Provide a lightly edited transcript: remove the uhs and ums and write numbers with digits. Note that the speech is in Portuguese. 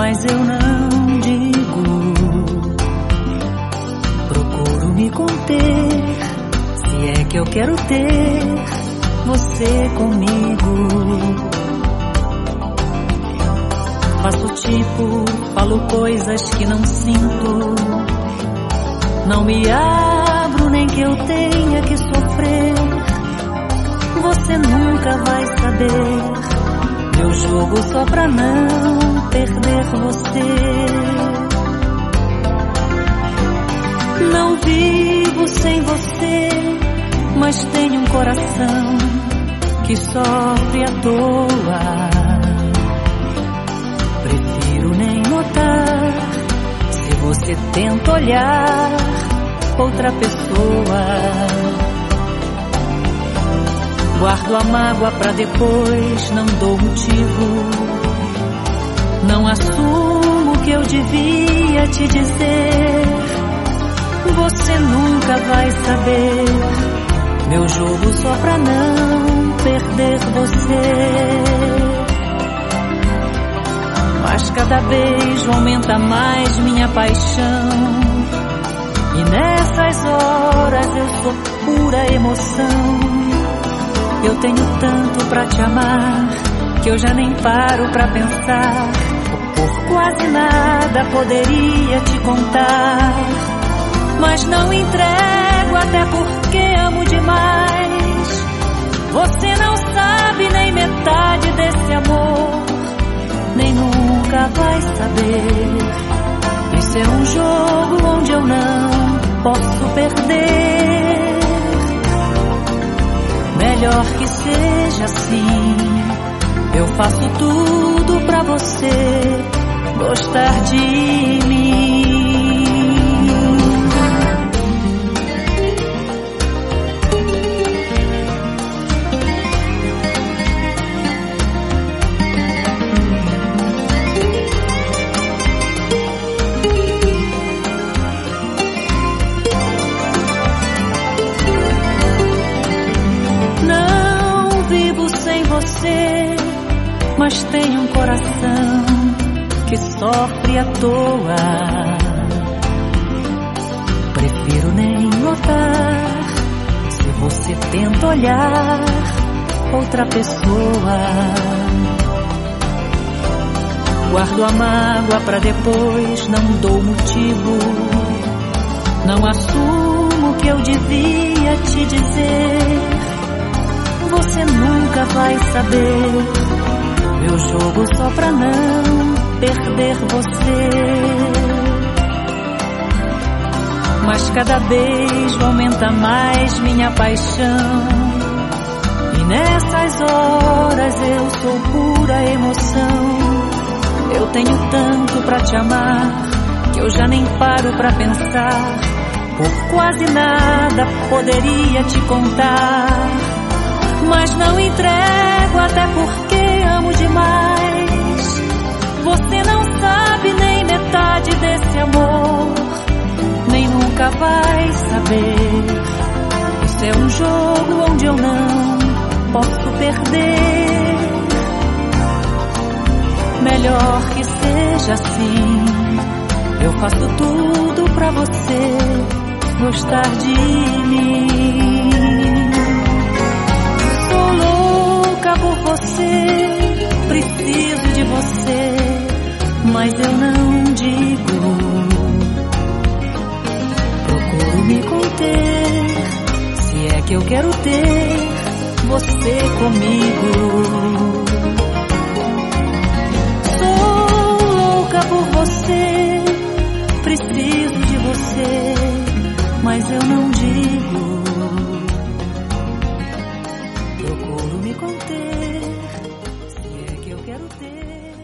mas eu não digo. Procuro me conter, se é que eu quero ter você comigo. Faço tipo, falo coisas que não sinto. Não me abro nem que eu tenha que sofrer. Você nunca vai saber meu jogo só pra não perder você. Não vivo sem você, mas tenho um coração que sofre à toa. Prefiro nem notar se você tenta olhar outra pessoa. Guardo a mágoa pra depois, não dou motivo. Não assumo o que eu devia te dizer. Você nunca vai saber meu jogo só pra não perder você. Mas cada beijo aumenta mais minha paixão, e nessas horas eu sou pura emoção. Eu tenho tanto pra te amar que eu já nem paro pra pensar. Por quase nada poderia te contar, mas não entrego até porque amo demais. Você não sabe nem metade desse amor, nem nunca vai saber. Isso é um jogo onde eu não posso perder. Melhor que seja assim. Eu faço tudo pra você gostar de mim. Você, mas tenho um coração que sofre à toa. Prefiro nem notar se você tenta olhar outra pessoa. Guardo a mágoa pra depois, não dou motivo. Não assumo o que eu devia te dizer. Você nunca vai saber meu jogo só pra não perder você. Mas cada beijo aumenta mais minha paixão, e nessas horas eu sou pura emoção. Eu tenho tanto pra te amar que eu já nem paro pra pensar. Por quase nada poderia te contar, mas não entrego até porque amo demais. Você não sabe nem metade desse amor, nem nunca vai saber. Isso é um jogo onde eu não posso perder. Melhor que seja assim. Eu faço tudo pra você gostar de mim. Por você, preciso de você, mas eu não digo. Procuro me conter, se é que eu quero ter você comigo. Sou louca por você, preciso de você, mas eu não digo. Procuro me conter, se é que eu quero ter